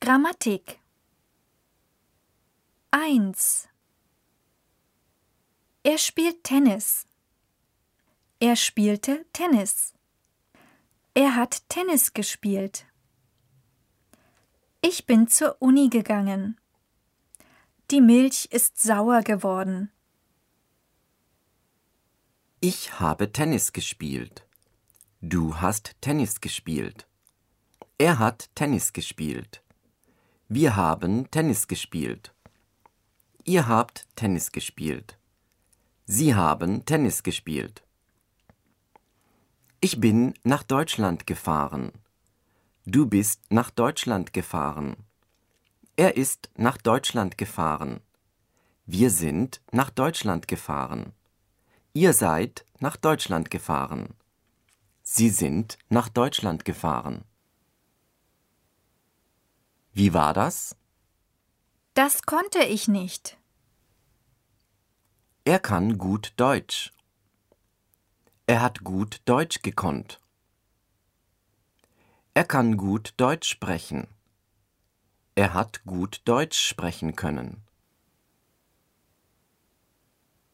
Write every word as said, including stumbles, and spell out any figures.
Grammatik. eins. Er spielt Tennis. Er spielte Tennis. Er hat Tennis gespielt. Ich bin zur Uni gegangen. Die Milch ist sauer geworden. Ich habe Tennis gespielt. Du hast Tennis gespielt. Er hat Tennis gespielt. Wir haben Tennis gespielt. Ihr habt Tennis gespielt. Sie haben Tennis gespielt. Ich bin nach Deutschland gefahren. Du bist nach Deutschland gefahren. Er ist nach Deutschland gefahren. Wir sind nach Deutschland gefahren. Ihr seid nach Deutschland gefahren. Sie sind nach Deutschland gefahren. Wie war das? Das konnte ich nicht. Er kann gut Deutsch. Er hat gut Deutsch gekonnt. Er kann gut Deutsch sprechen. Er hat gut Deutsch sprechen können.